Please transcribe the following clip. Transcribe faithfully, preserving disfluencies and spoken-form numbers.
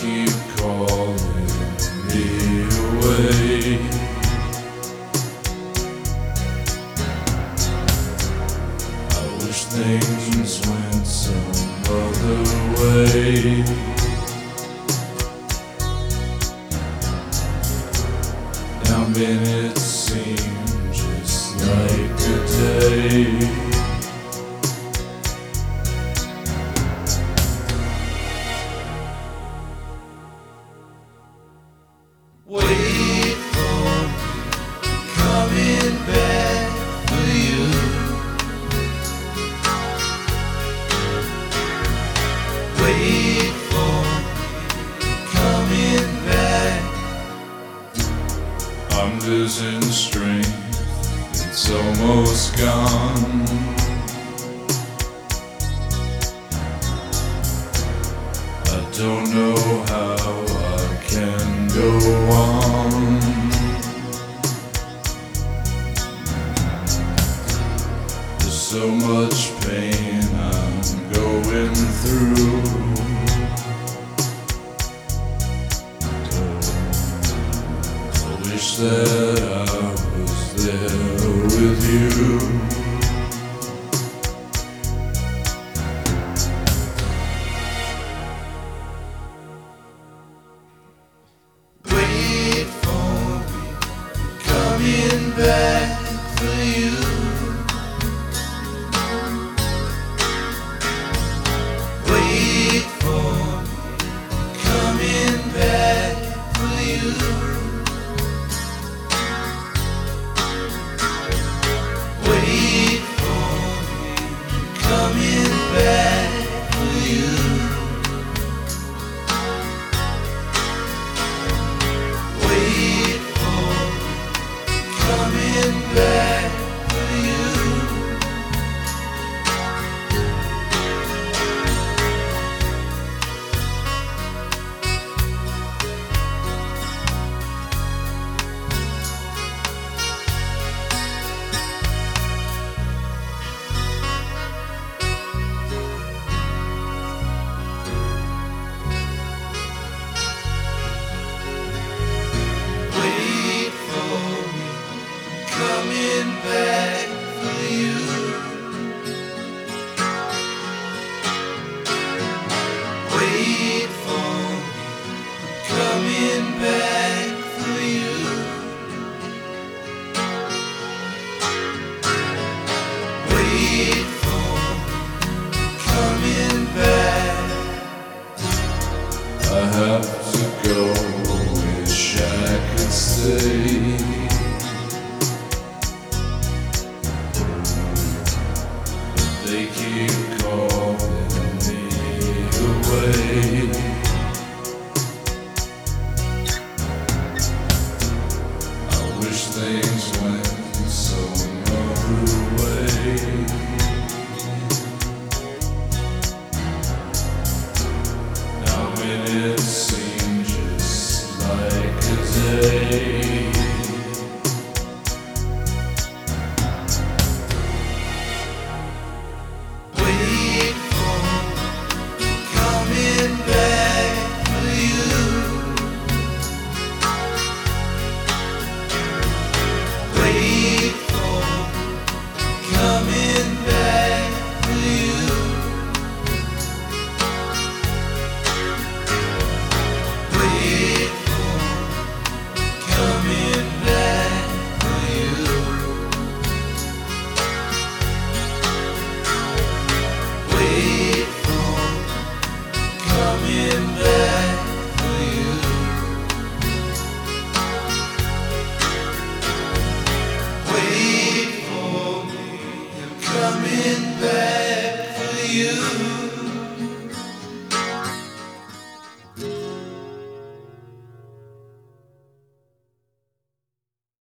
keep calling me away. I wish things went some other way. Now minutes seem just like a day. Wait for me, coming back for you. Wait for me, coming back. I'm losing strength, it's almost gone. I don't know how I can go on. There's so much pain I'm going through. I wish that I was there with you. Wait for me, coming back for you. Wait for me, coming back for you. Wait for me, coming back for you. Wait for me, coming back for you. Wait for me, coming back for you. Wait for me, coming back for you. Wait for me, coming back. I have to go, wish I could stay. They keep calling me away.